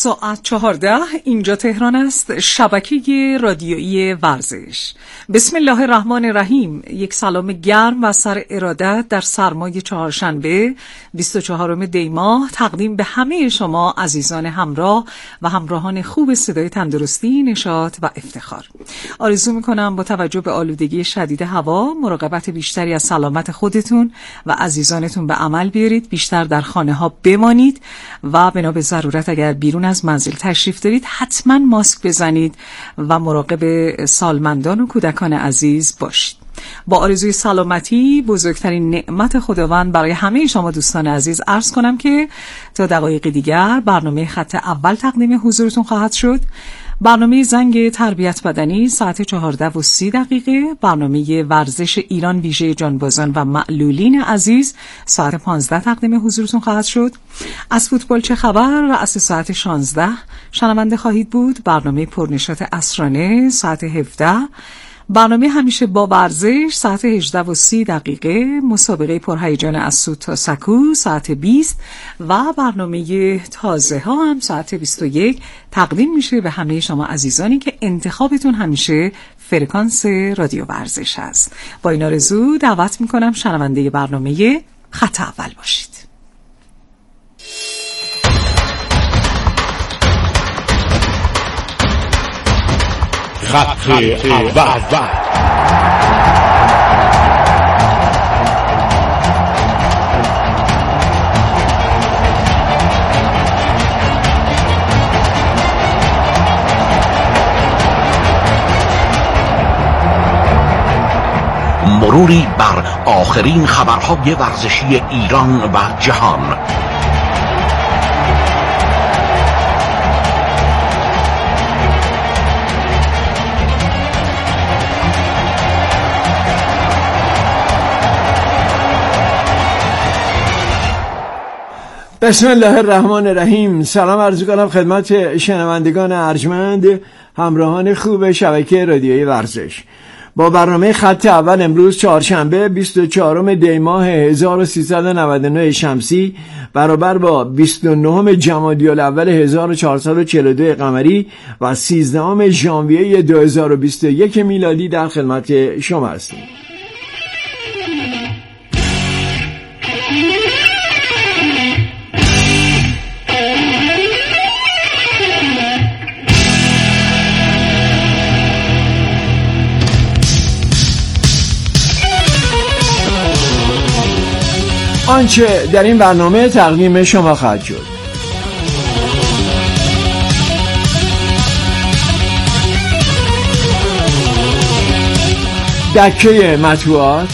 ساعت 14 اینجا تهران است، شبکه رادیویی ورزش. بسم الله الرحمن الرحیم. یک سلام گرم و سر ارادت در سرمای چهارشنبه 24 دی ماه تقدیم به همه شما عزیزان همراه و همراهان خوب صدای تندرستی، نشاط و افتخار. آرزو میکنم با توجه به آلودگی شدید هوا مراقبت بیشتری از سلامت خودتون و عزیزانتون به عمل بیارید، بیشتر در خانه ها بمانید و بنا به ضرورت اگر بیرون از منزل تشریف دارید حتما ماسک بزنید و مراقب سالمندان و کودکان عزیز باشید. با آرزوی سلامتی، بزرگترین نعمت خداوند برای همه شما دوستان عزیز، عرض کنم که تا دقایق دیگر برنامه خط اول تقدیم حضورتون خواهد شد. برنامه زنگ تربیت بدنی ساعت 14:30، برنامه ورزش ایران ویژه جانبازان و معلولین عزیز ساعت 15 تقدیم حضورتون خواهد شد. از فوتبال چه خبر رأس ساعت 16 شنونده خواهید بود. برنامه پرنشاط عصرانه ساعت 17، برنامه همیشه با ورزش ساعت 18:30، مسابقه پرهیجان از سود تا سکو ساعت 20 و برنامه تازه ها هم ساعت 21 تقدیم میشه به همه شما عزیزانی که انتخابتون همیشه فرکانس رادیو ورزش هست. با این آرزو دعوت میکنم شنونده برنامه خط اول باشید. خط اول. مروری بر آخرین خبرهای ورزشی ایران و جهان. بسم الله الرحمن الرحیم. سلام عرض کنم خدمت شنوندگان ارجمند، همراهان خوب شبکه رادیویی ورزش. با برنامه خط اول امروز چهارشنبه 24 دی ماه 1399 شمسی برابر با 29 جمادی الاول 1442 قمری و 13 ژانویه 2021 میلادی در خدمت شما هستیم. آنچه در این برنامه تقدیم شما خواهد شد: دکه مطبوعات،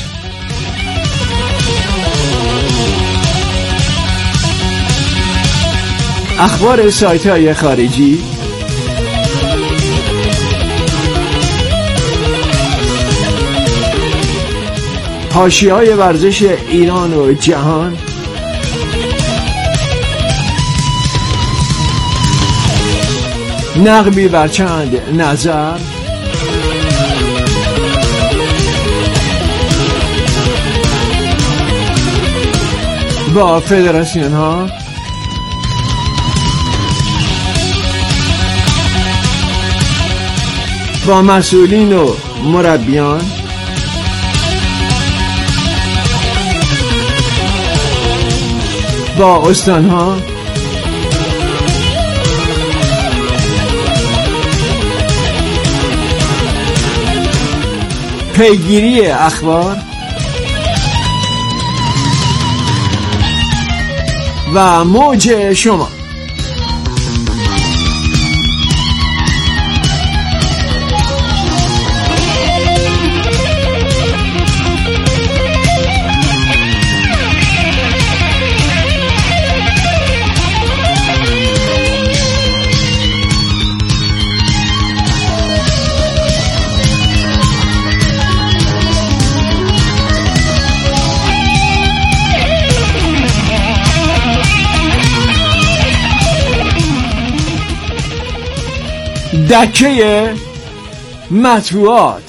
اخبار سایت‌های خارجی، حاشیه‌های ورزش ایران و جهان، نقبی بر چند نظر، با فدراسیون ها، با مسئولین و مربیان، با استانها، پیگیری اخبار و موج شما. دکه مطبوعات.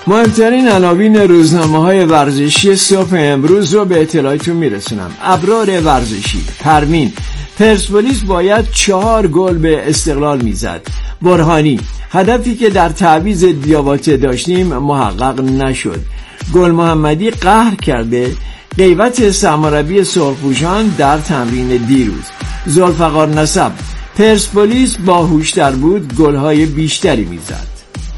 مهمترین عناوین روزنامه‌های ورزشی صبح امروز رو به اطلاعتون میرسونم. ابرار ورزشی: پروین: پرسپولیس باید 4 گل به استقلال میزد. برهانی: هدفی که در تعویض دیاباته داشتیم محقق نشد. گل محمدی: قهر کرده غیبت سرمربی سرخپوشان در تمرین دیروز. ذوالفقار نسب: پرسپولیس باهوشتر بود، گل‌های بیشتری میزد.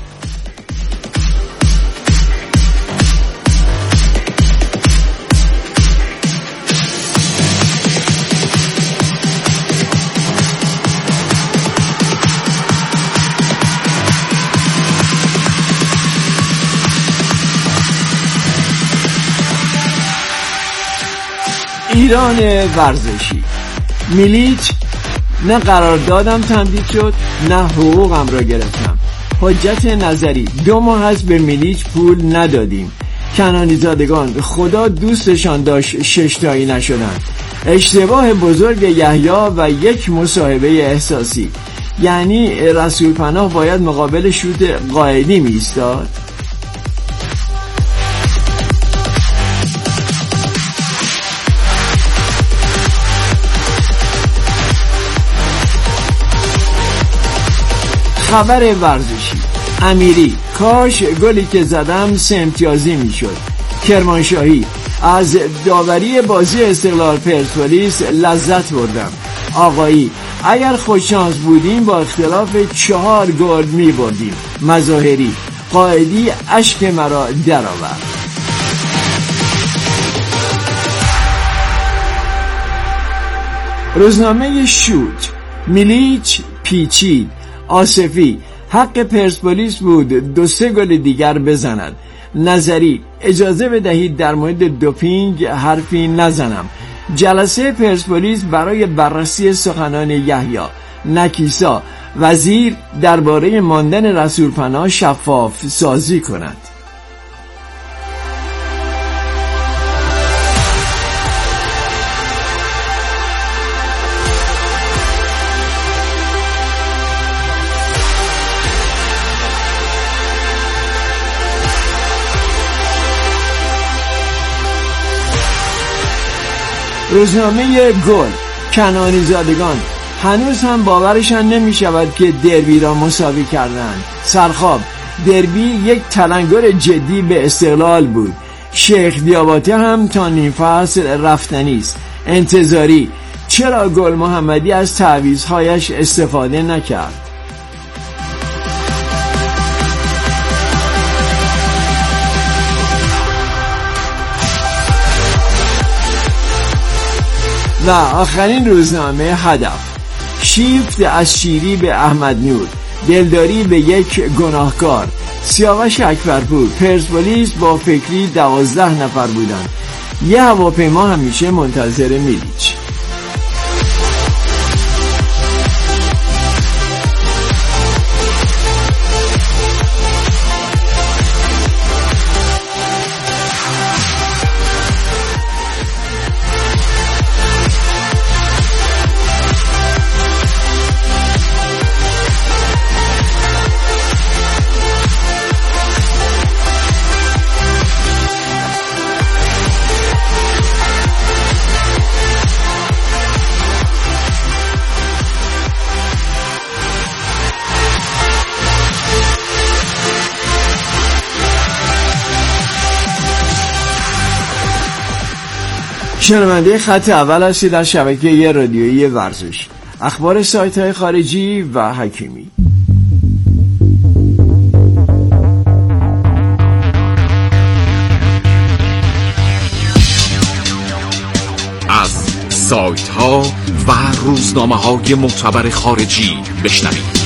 ایران ورزشی: میلیچ: نه قراردادم تمدید شد نه حقوقم را گرفتم. حجت نظری: 2 ماه است به میلیچ پول ندادیم. کنانی زادگان: خدا دوستشان داشت 6 تایی نشدن. اشتباه بزرگ یحیی و یک مصاحبه احساسی. یعنی رسول پناه باید مقابل شوت قائدی می ایستاد؟ خبر ورزشی: امیری: کاش گلی که زدم 3 امتیازی میشد. کرمانشاهی: از داوری بازی استقلال پرسپولیس لذت بردم. آقایی: اگر خوششانس بودیم با اختلاف 4 گل می بردیم. مظاهری: قائدی اشک مرا درآورد. روزنامه شوت: میلیچ پیچید. آصفی: حق پرسپولیس بود 2-3 گل دیگر بزند. نظری: اجازه بدهید در مورد دوپینگ حرفی نزنم. جلسه پرسپولیس برای بررسی سخنان یحیی. نکیسا: وزیر درباره ماندن رسول پناه شفاف سازی کند. روزنامه گل: کنانی زادگان: هنوز هم باورشان نمی شود که دربی را مساوی کردند. سرخاب: دربی یک تلنگر جدی به استقلال بود. شیخ دیاباته هم تا نیم فصل رفتنی است. انتظاری: چرا گل محمدی از تعویض‌هایش استفاده نکرد؟ و آخرین روزنامه هدف: شیفت از شیری به احمد نور، دلداری به یک گناهکار. سیاوش اکبرپور: پرسپولیس با فکری 12 نفر بودند. یه هواپیما همیشه منتظر میلیچ. شنونده خط اول هستید در شبکه رادیویی ورزش. اخبار سایت‌های خارجی و حکیمی. از سایت‌ها و روزنامه‌های معتبر خارجی بشنوید.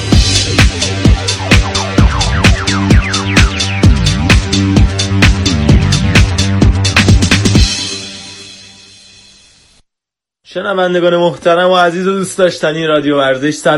شنوندگان محترم و عزیز و دوست داشتنی رادیو ورزش، سلام.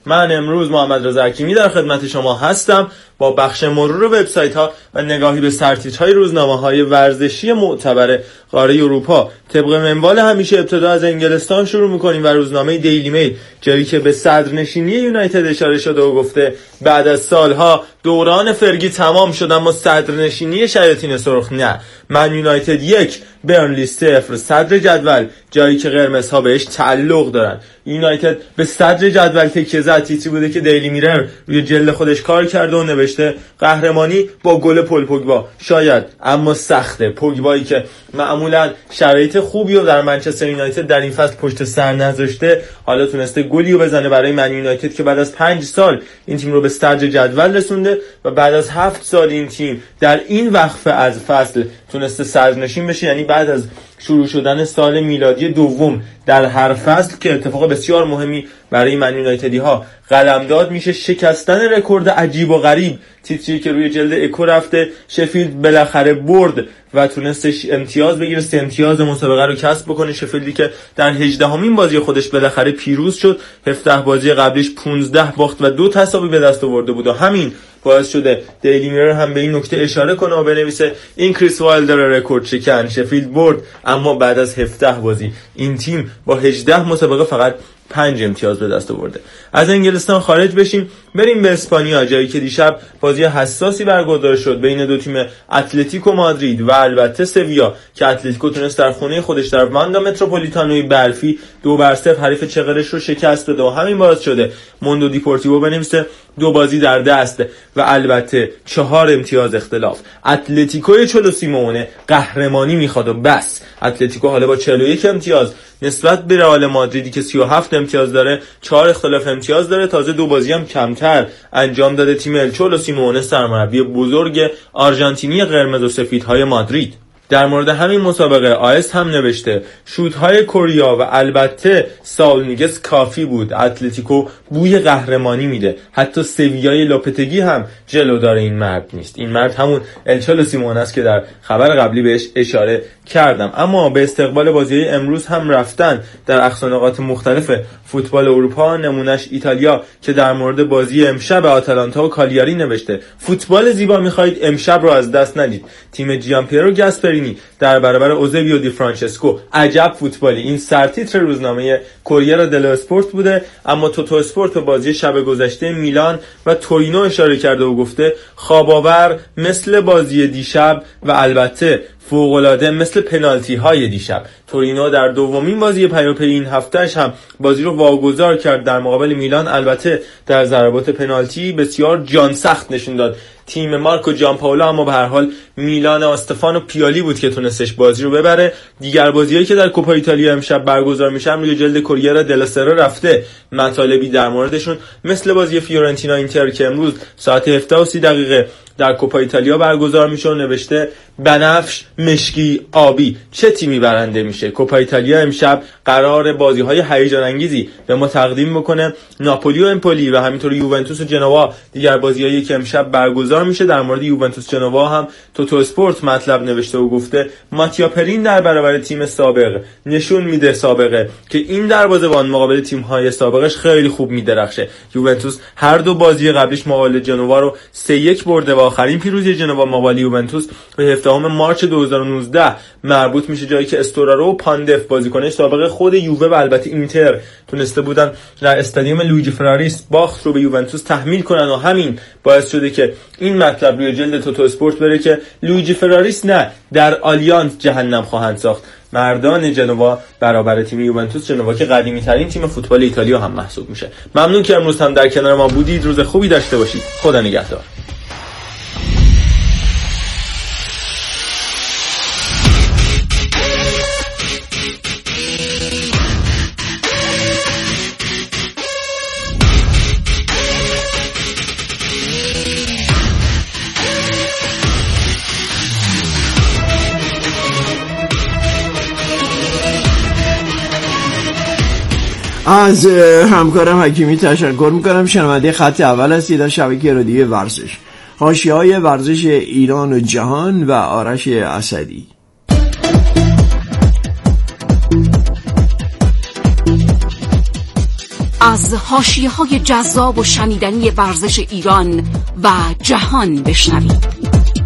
من امروز محمد رضا حکیمی در خدمت شما هستم با بخش مرور وبسایت‌ها و نگاهی به سرتیترهای روزنامه‌های ورزشی معتبر قاره اروپا. طبق منوال همیشه ابتدا از انگلستان شروع می‌کنیم و روزنامه دیلی میل، جایی که به صدرنشینی یونایتد اشاره شده و گفته بعد از سالها دوران فرگی تمام شد اما صدرنشینی شیاطین سرخ نه. من یونایتد 1 برنلی 0 صدر جدول، جایی که قرمزها بهش تعلق دارن. یونایتد به صدر جدول تکیه زد. تیتری بوده که دیلی میرر روی جلد خودش کار کرده و نوشته قهرمانی با گل پل پوگبا، شاید اما سخته. پوگبایی که معمولا شرایط خوبی رو در منچستر یونایتد در این فصل پشت سر نذاشته، حالا تونسته گلی رو بزنه برای من یونایتد که بعد از 5 سال این تیم رو به صدر جدول رسونده و بعد از 7 سال این تیم در این وقفه از فصل تونسته صدرنشین بشه. یعنی بعد از شروع شدن سال میلادی دوم در هر فصل که اتفاق بسیار مهمی برای من یونایتدی ها قلمداد میشه، شکستن رکورد عجیب و غریب. تیتری که روی جلد اکو رفته، شفیلد بالاخره برد و تونستش امتیاز بگیره، 3 امتیاز مسابقه رو کسب بکنه. شفیلدی که در 18مین بازی خودش بالاخره پیروز شد، 17 بازی قبلیش 15 باخت و 2 تساوی به دست آورده بود و همین باعث شده دیلی میرر هم به این نکته اشاره کنه و بنویسه این کریس وایلدر رکورد شکن، شفیلد برد اما بعد از 17 بازی این تیم با 18 مسابقه فقط 5 امتیاز به دست آورده. از انگلستان خارج بشیم، بریم به اسپانیا، جایی که دیشب بازی حساسی برگزار شد بین دو تیم اتلتیکو مادرید و البته سویا که اتلتیکو تونست در خونه خودش در واندا متروپولیتانوی برفی 2-0 حریف چغرش رو شکست بده و همین باعث شده موندو دیپورتیو بنویسه 2 بازی در دست و البته 4 امتیاز اختلاف. اتلتیکوی چلو سیمونه قهرمانی میخواد و بس. اتلتیکو حالا با 41 امتیاز نسبت به رئال مادریدی که 37 امتیاز داره 4 اختلاف امتیاز داره. تازه 2 بازی هم کمتر انجام داده تیم ال چولو سیمونه، سرمربی بزرگ آرژانتینی قرمز و سفیدهای مادرید. در مورد همین مسابقه آیس هم نوشته شوت‌های کوریا و البته ساول نیگس کافی بود. اتلتیکو بوی قهرمانی میده، حتی سویای لوپتگی هم جلو داره این مرد نیست. این مرد همون الچولو سیمون است که در خبر قبلی بهش اشاره کردم. اما به استقبال بازی‌های امروز هم رفتن در اقصانقاط مختلف فوتبال اروپا. نمونهش ایتالیا که در مورد بازی امشب آتالانتا و کالیاری نوشته فوتبال زیبا می‌خواید امشب رو از دست ندید. تیم جیانپیرو گاسپرینی در برابر اوزبیو دی فرانچسکو، عجب فوتبالی. این سرتیتر روزنامه کوریرا دلو اسپورت بوده. اما توتو اسپورت به بازی شب گذشته میلان و تورینو اشاره کرده و گفته خواب‌آور مثل بازی دیشب و البته فوق‌العاده مثل پنالتی های دیشب. تورینو در دومین بازی پیاپی این هفتهش هم بازی رو واگذار کرد در مقابل میلان، البته در ضربات پنالتی بسیار جان سخت نشون داد تیم مارکو جانپائولو، اما به هر حال میلان استفانو پیالی بود که تونستش بازی رو ببره. دیگر بازیایی که در کوپا ایتالیا امشب برگزار میشن روی جلد کوریرا دلا سرا رفته مطالبی در موردشون، مثل بازی فیورنتینا اینتر که امروز ساعت 17:30 در کوپا ایتالیا برگزار میشه و نوشته بنفش، مشکی، آبی چه تیمی برنده میشه. کوپا ایتالیا امشب قرار بازی‌های هیجان انگیزی به ما تقدیم بکنه. ناپولی و امپولی و همینطور یوونتوس و جنوا دیگر بازی‌هایی که امشب برگزار میشه. در مورد یوونتوس جنوا هم توتو اسپورت مطلب نوشته و گفته ماتیا پرین در برابر تیم سابق نشون میده سابقه که این دروازه‌بان مقابل تیم‌های سابقش خیلی خوب میدرخشه. یوونتوس هر 2 بازی قبلیش مقابل جنوا رو 3-1 برده و آخرین پیروزی جنوا مقابل یوونتوس به 17 مارس 2019 مربوط میشه، جایی که استورارو و پاندف بازیکنش سابق خود یووه و البته اینتر تونسته بودن در استادیوم لویجی فراریس باخت رو به یوونتوس تحمیل کنن و همین باعث شده که این مطلب روی جلد توتو اسپورت بره که لویجی فراریس نه، در آلیانز جهنم خواهند ساخت مردان جنوا برابر تیم یوونتوس. جنوا که قدیمی ترین تیم فوتبال ایتالیا هم محسوب میشه. ممنون که امروز هم در کنار ما بودید. روز خوبی داشته باشید. خدا نگهدار. از همکارم حکیمی تشکر میکنم. شنونده خط اول هستید از شبکه رادیویی ورزش، حاشیه‌های ورزش ایران و جهان و آرش اسدی. از حاشیه‌های جذاب و شنیدنی ورزش ایران و جهان بشنوید.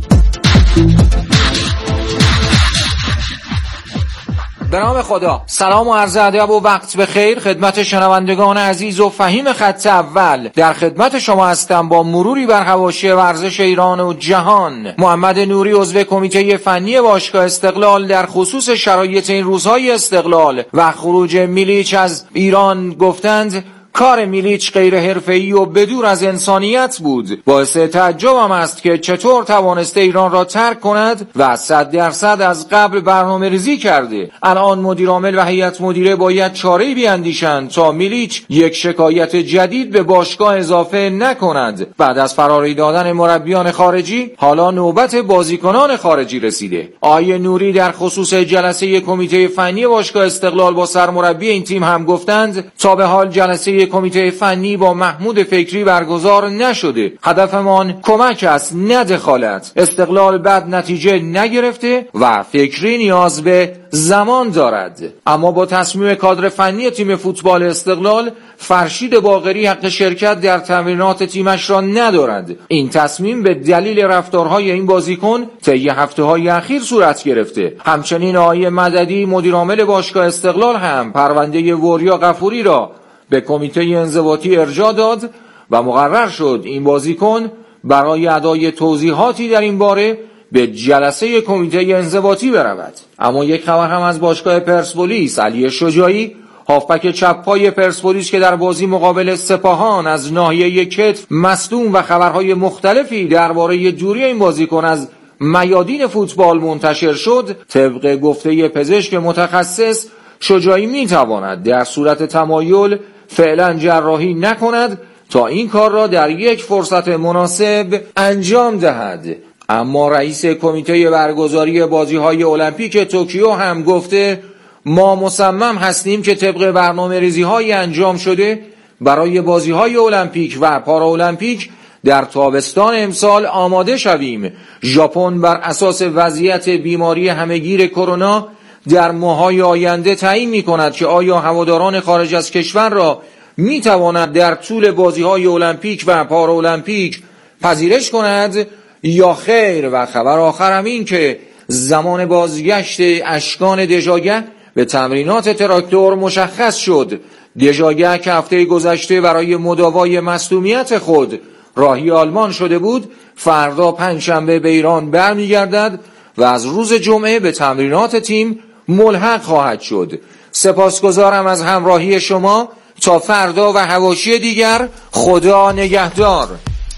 به نام خدا. سلام و عرض ادب و وقت بخیر خدمت شنوندگان عزیز و فهیم خط اول. در خدمت شما هستم با مروری بر حواشی ورزش ایران و جهان. محمد نوری عضو کمیته فنی باشگاه استقلال در خصوص شرایط این روزهای استقلال و خروج میلیچ از ایران گفتند کار میلیچ غیر حرفه‌ای و بدور از انسانیت بود. باعث تعجبم است که چطور توانسته ایران را ترک کند و 100% از قبل برنامه‌ریزی کرده. الان مدیر عامل و هیئت مدیره باید چاره‌ای بیاندیشند تا میلیچ یک شکایت جدید به باشگاه اضافه نکند. بعد از فراری دادن مربیان خارجی حالا نوبت بازیکنان خارجی رسیده. آقای نوری در خصوص جلسه کمیته فنی باشگاه استقلال با سرمربی این تیم هم گفتند تا به حال جلسه کمیته فنی با محمود فکری برگزار نشده. هدفمان کمک است نه دخالت. استقلال بد نتیجه نگرفته و فکری نیاز به زمان دارد. اما با تصمیم کادر فنی تیم فوتبال استقلال فرشید باقری حق شرکت در تمرینات تیمش را ندارد. این تصمیم به دلیل رفتارهای این بازیکن طی هفته‌های اخیر صورت گرفته. همچنین آقای مددی مدیر عامل باشگاه استقلال هم پرونده وریا غفوری را به کمیته انضباطی ارجاع داد و مقرر شد این بازیکن برای ادای توضیحاتی در این باره به جلسه کمیته انضباطی برود. اما یک خبر هم از باشگاه پرسپولیس. علی شجاعی هافبک چپ پای پرسپولیس که در بازی مقابل سپاهان از ناحیه کتف مصدوم و خبرهای مختلفی درباره دوری این بازیکن از میادین فوتبال منتشر شد، طبق گفته پزشک متخصص شجاعی میتواند در صورت تمایل فعلا جراحی نکند تا این کار را در یک فرصت مناسب انجام دهد. اما رئیس کمیته برگزاری بازی‌های المپیک توکیو هم گفته ما مصمم هستیم که طبق برنامه‌ریزی‌های انجام شده برای بازی‌های المپیک و پارالمپیک در تابستان امسال آماده شویم. ژاپن بر اساس وضعیت بیماری همهگیر کرونا در ماه‌های آینده تعیین می‌کند که آیا هواداران خارج از کشور را می‌تواند در طول بازی‌های المپیک و پارالمپیک پذیرش کند یا خیر. و خبر آخر هم این که زمان بازگشت اشکان دژاگه به تمرینات تراکتور مشخص شد. دژاگه که هفته گذشته برای مداوای مصدومیت خود راهی آلمان شده بود، فردا پنجشنبه به ایران برمیگردد و از روز جمعه به تمرینات تیم ملحق خواهد شد. سپاسگزارم از همراهی شما. تا فردا و حواشی دیگر، خدا نگهدار.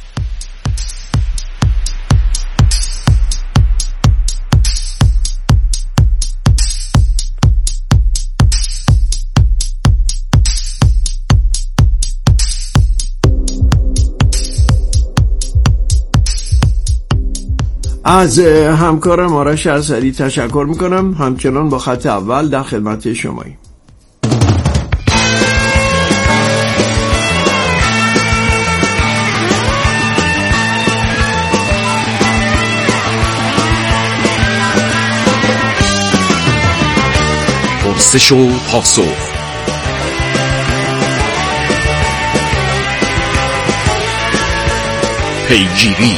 از همکارم آرش ارسلی تشکر میکنم. همچنان با خط اول در خدمت شماییم. پرسش و پاسخ. پیگیری.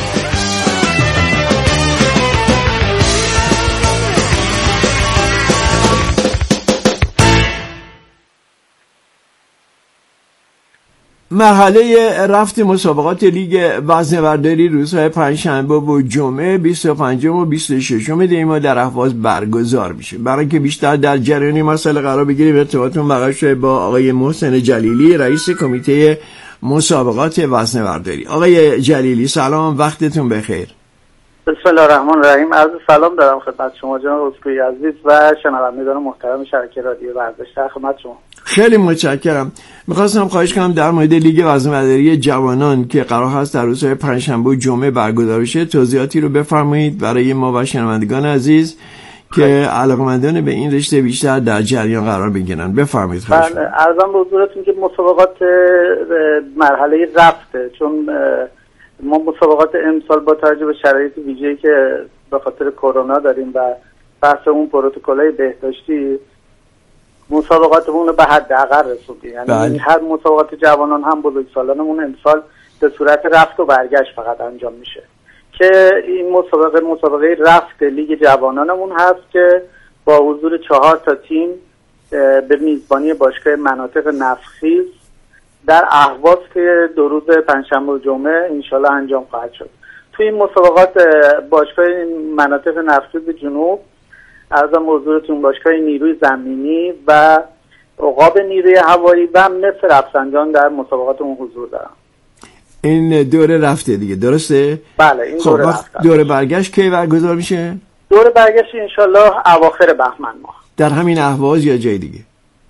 مرحله رفت مسابقات لیگ وزنه‌برداری روزهای پنجشنبه و جمعه 25 و 26 دی ماه در اهواز برگزار میشه. برای که بیشتر در جریان مسئله قرار بگیریم ارتباطمون برقرار شده با آقای محسن جلیلی، رئیس کمیته مسابقات وزنه‌برداری. آقای جلیلی سلام، وقتتون بخیر. بسم الله الرحمن الرحیم. عرض سلام دارم خدمت شما جناب اسکوئی عزیز و شنوندگان محترم شبکه رادیو ورزش. در خدمت شما. خیلی متشکرم. میخواستم خواهش کنم در مورد لیگ وزنه‌برداری جوانان که قرار هست در روزهای پنجشنبه و جمعه برگزار بشه توضیحاتی رو بفرمایید برای ما و شنوندگان عزیز که علاقه‌مندان به این رشته بیشتر در جریان قرار بگیرن. بفرمایید. خواهش کنم. عرضم به حضورتون که مسابقات مرحله رفته، چون ما مسابقات امسال با توجه به شرایط ویژه‌ای که به خاطر کرونا داریم و بحث اون پروتکل‌های بهداشتی مسابقاتمون رو به حداقل رسوندیم. یعنی هر مسابقات جوانان هم بزرگسالانمون امسال به صورت رفت و برگشت فقط انجام میشه که این مسابقه رفت لیگ جوانانمون هست که با حضور 4 تا تیم به میزبانی باشگاه مناطق نفتخیز در اهواز که 2 روز پنجشنبه و جمعه انشالله انجام خواهد شد. توی این مسابقات باشگاه مناطق نفتخیز جنوب ارزم حضورتون باشگاه نیروی زمینی و عقاب نیروی هوایی و مس رفسنجان در مسابقات اون حضور دارن. این دوره رفته دیگه درسته؟ بله این دوره رفته. دوره برگشت کی برگزار میشه؟ دوره برگشت انشالله اواخر بهمن ماه. در همین اهواز یا جای دیگه؟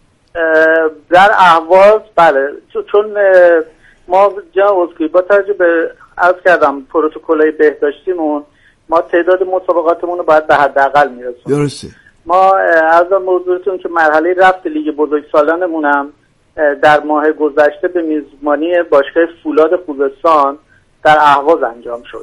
در اهواز بله، چون ما جناب اسکوئی با توجه به عرض کردم پروتکل‌های بهداشتیمون ما تعداد مسابقاتمون رو باید به حداقل میرسونیم. درسته. ما از حضورتون که مرحله رفت لیگ بزرگسالانمون هم در ماه گذشته به میزبانی باشگاه فولاد خوزستان در اهواز انجام شد.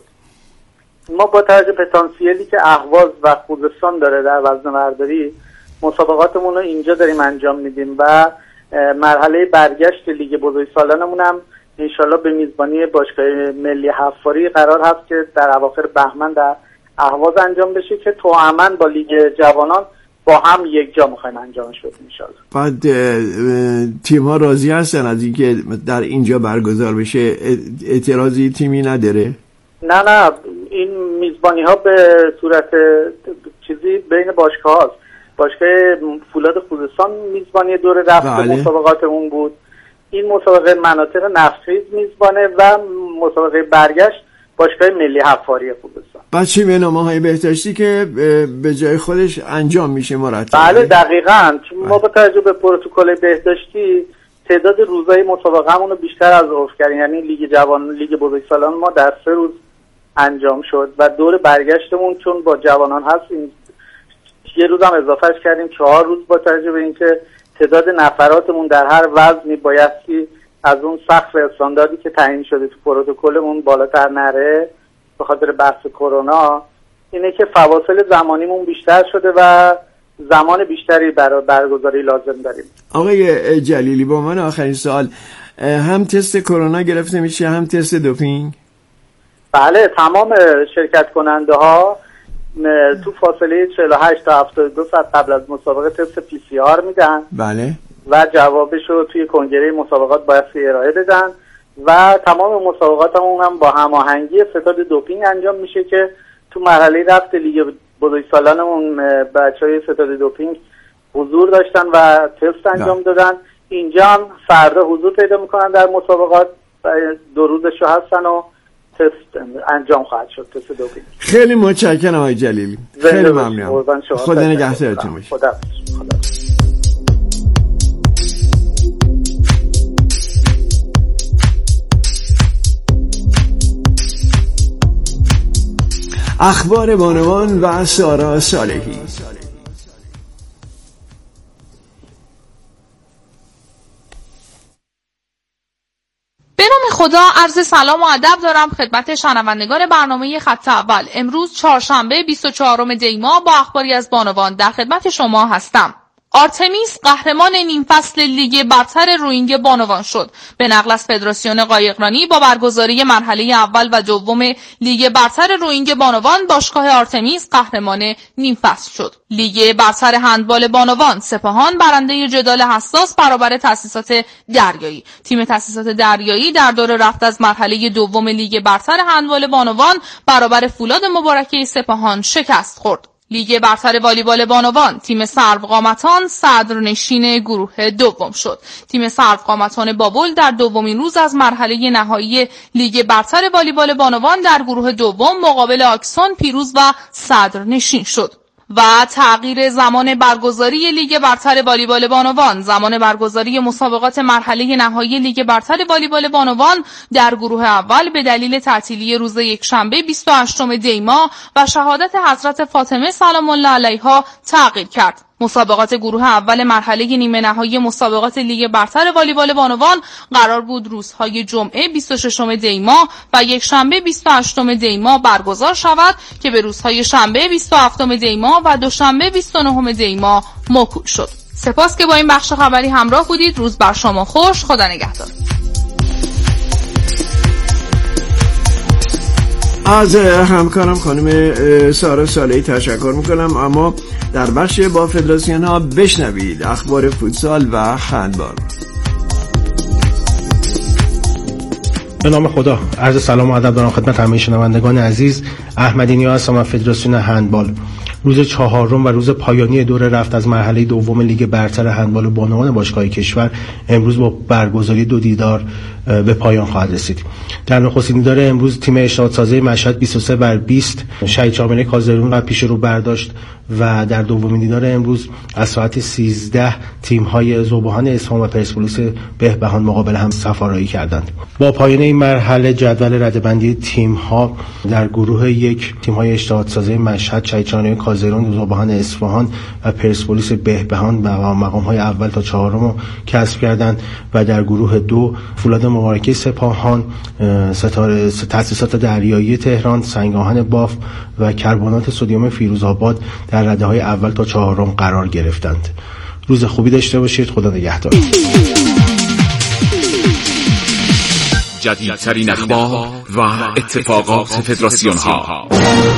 ما با توجه به پتانسیلی که اهواز و خوزستان داره در وزنه‌برداری مسابقاتمون رو اینجا داریم انجام میدیم و مرحله برگشت لیگ بزرگسالانمون هم انشالله به میزبانی باشگاه ملی حفاری قرار هست که در اواخر بهمن در اهواز انجام بشه که توأماً با لیگ جوانان با هم یک جا میخوایم انجامش بدیم انشالله. بعد تیم ها راضی هستن از اینکه در اینجا برگزار بشه؟ اعتراضی تیمی نداره؟ نه این میزبانی ها به صورت چیزی بین باشگاه هاست. باشگاه فولاد خوزستان میزبانی دور رفت مسابقاتمون بود، این مسابقه مناطق نفتخیز میزبانه و مسابقه برگشت باشگاه ملی حفاری خوزستان. بعد چی به نامه‌های بهداشتی که به جای خودش انجام میشه مرتب؟ بله دقیقاً، ما با توجه به پروتکل بهداشتی تعداد روزهای مسابقه‌مون رو بیشتر از عرف کردیم. یعنی لیگ جوان لیگ بزرگسالان ما در 3 روز انجام شد و دور برگشتمون چون با جوانان هست این یه روز هم اضافهش کردیم 4 روز با توجه به اینکه تعداد نفراتمون در هر وزنی بایستی از اون سقف استانداردی که تعیین شده تو پروتکلمون بالاتر نره به خاطر بحث کرونا، اینه که فواصل زمانیمون بیشتر شده و زمان بیشتری برای برگزاری لازم داریم. آقای جلیلی با من آخرین سوال، هم تست کرونا گرفته میشه هم تست دوپینگ؟ بله تمام شرکت کننده ها تو فاصله 48 تا 72 ساعت قبل از مسابقه تست PCR میدن. بله. و جوابش رو توی کنگره مسابقات باید ارائه بدن و تمام مسابقاتمون هم با هماهنگی ستاد دوپینگ انجام میشه که تو مرحله رفت لیگ بزرگسالانمون بچهای ستاد دوپینگ حضور داشتن و تست انجام دادن. اینجا هم فردا حضور پیدا میکنن در مسابقات و 2 روزش هستن و تست انجام خواهد شد، تست دوپینگ. خیلی متشکرم آقای جلیلی، خیلی ممنونم. خدا نگهدارتون باشه. خدا. اخبار بانوان و سارا صالحی. به نام خدا عرض سلام و ادب دارم خدمت شنوندگان برنامه خط اول. امروز چهارشنبه 24 دی ماه با اخباری از بانوان در خدمت شما هستم. آرتمیس قهرمان نیم فصل لیگ برتر روینگ بانوان شد. به نقل از فدراسیون قایقرانی با برگزاری مرحله اول و دوم لیگ برتر روینگ بانوان باشگاه آرتمیس قهرمان نیم فصل شد. لیگ برتر هندبال بانوان سپاهان برنده جدال حساس برابر تأسیسات دریایی. تیم تأسیسات دریایی در دور رفت از مرحله دوم لیگ برتر هندبال بانوان برابر فولاد مبارکه سپاهان شکست خورد. لیگ برتر والیبال بانوان تیم سروقامتان صدرنشین گروه دوم شد. تیم سروقامتان بابل در دومین روز از مرحله نهایی لیگ برتر والیبال بانوان در گروه دوم مقابل آکسون پیروز و صدرنشین شد. و تغییر زمان برگزاری لیگ برتر والیبال بانوان. زمان برگزاری مسابقات مرحله نهایی لیگ برتر والیبال بانوان در گروه اول به دلیل تعطیلی روز یکشنبه 28 دی ماه و شهادت حضرت فاطمه سلام الله علیها تغییر کرد. مسابقات گروه اول مرحله نیمه نهایی مسابقات لیگ برتر والیبال بانوان قرار بود روزهای جمعه 26 دی ماه و یکشنبه 28 دی ماه برگزار شود که به روزهای شنبه 27 دی ماه و دوشنبه 29 دی ماه موکول شد. سپاس که با این بخش خبری همراه بودید. روز بر شما خوش. خدا نگهدار. از همکارم خانم سارا صالحی تشکر میکنم. اما در بخش با فدراسیون ها بشنوید اخبار فوتسال و هندبال. به نام خدا، عرض سلام و ادب دارم خدمت همه شنوندگان عزیز. احمدی نیا هستم از فدراسیون هندبال. روز چهارم و روز پایانی دوره رفت از مرحله دوم لیگ برتر هندبال بانوان باشگاه کشور امروز با برگزاری 2 دیدار به پایان خواهد رسید. در نخستین دیدار امروز تیم اشتهادسازی مشهد 23-20 شهید شامل کازرون را پیش رو برداشت و در دومین دیدار امروز از ساعت 13 تیم‌های ذوب‌هان اصفهان و پرسپولیس بهبهان مقابل هم سفارایی کردند. با پایان این مرحله جدول رده‌بندی تیم‌ها در گروه یک تیم‌های اشتهادسازی مشهد، شهید شامل کازرون، ذوب‌هان اصفهان و پرسپولیس بهبهان مقام‌های اول تا چهارم را کسب کردند و در گروه دو فولاد مبارکه سپاهان، ستاره تأسیسات دریایی تهران، سنگاهن باف و کربنات سدیم فیروزآباد در رده‌های اول تا چهارم قرار گرفتند. روز خوبی داشته باشید. خدا نگهدار. جدیدترین اخبار و اتفاقات فدراسیون ها.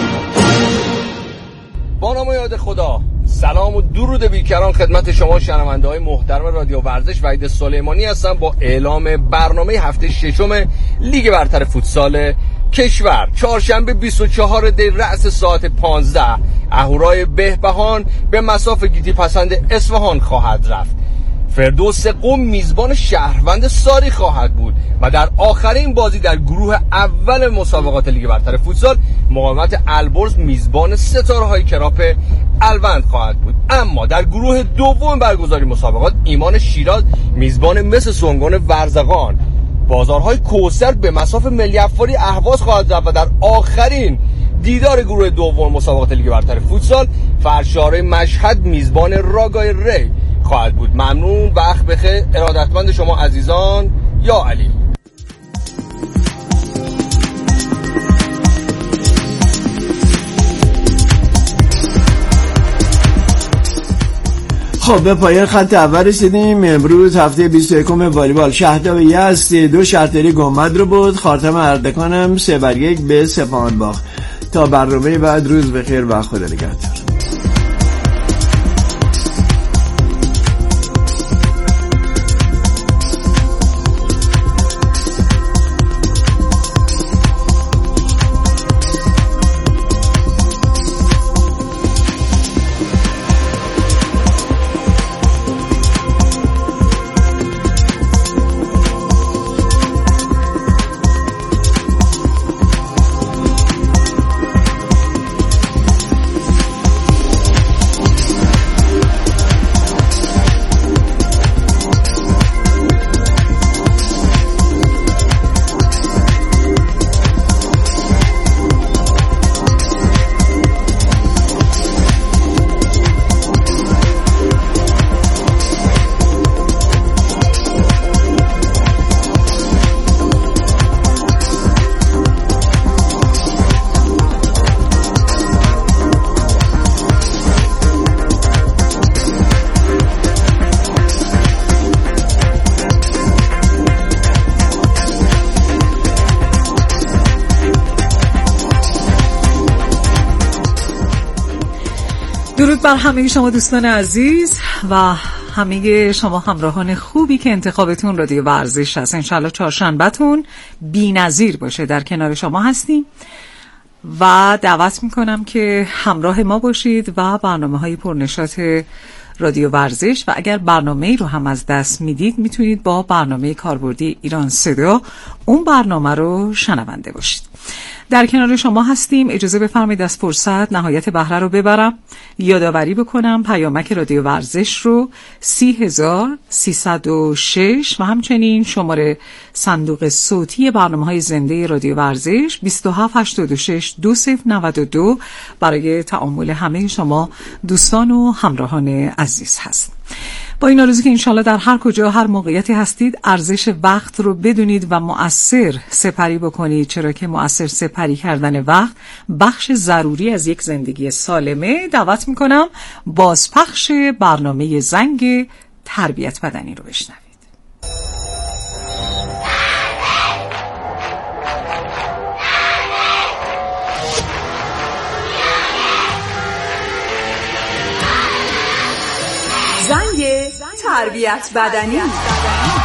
با نام یاد خدا، سلام و درود بیکران خدمت شما شنونده‌های محترم رادیو ورزش. وحید سلیمانی هستم با اعلام برنامه هفته ششم لیگ برتر فوتسال کشور. چهارشنبه 24 دی رأس ساعت 15 اهورای بهبهان به مصاف گیتی پسند اصفهان خواهد رفت. فردوس قم میزبان شهروند ساری خواهد بود و در آخرین بازی در گروه اول مسابقات لیگ برتر فوتسال مقاومت البرز میزبان ستاره‌های کراپ الوند خواهد بود. اما در گروه دوم برگزاری مسابقات ایمان شیراز میزبان مس سنگان ورزقان، بازارهای کوثر به مصاف ملی افاری اهواز خواهد رفت و در آخرین دیدار گروه دوم مسابقات لیگ برتر فوتسال فرشاره مشهد میزبان راگای ری خواهد بود. ممنون، وقت بخیر، ارادتمند شما عزیزان. یا علی. خب به پایان خط اول رسیدیم. امروز هفته 21 والیبال شهداب یزد 2 شهرداری گنبد رو بود. خاتم اردکانم 3-1 به سپاهان باخت. تا برنامه بعد روز بخیر و خدا نگهدار. درود بر همه شما دوستان عزیز و همه شما همراهان خوبی که انتخابتون رادیو ورزش هست. انشالله چهارشنبه‌تون بی‌نظیر باشه. در کنار شما هستیم و دعوت میکنم که همراه ما باشید و برنامه‌های پرنشاط رادیو ورزش و اگر برنامه‌ای رو هم از دست میدید میتونید با برنامه کاربردی ایران صدا اون برنامه رو شنونده باشید. در کنار شما هستیم. اجازه بفرمایید از فرصت نهایت بهره رو ببرم. یادآوری بکنم پیامک رادیو ورزش رو 30306 و همچنین شماره صندوق صوتی برنامه‌های زنده رادیو ورزش 2786 2092 برای تعامل همه شما دوستان و همراهان عزیز هست. با این آرزو که انشالله در هر کجا هر موقعیتی هستید ارزش وقت رو بدونید و مؤثر سپری بکنید، چرا که مؤثر سپری کردن وقت بخش ضروری از یک زندگی سالمه. دعوت میکنم بازپخش برنامه زنگ تربیت بدنی رو بشنوید. زنگ تربیت بدنی.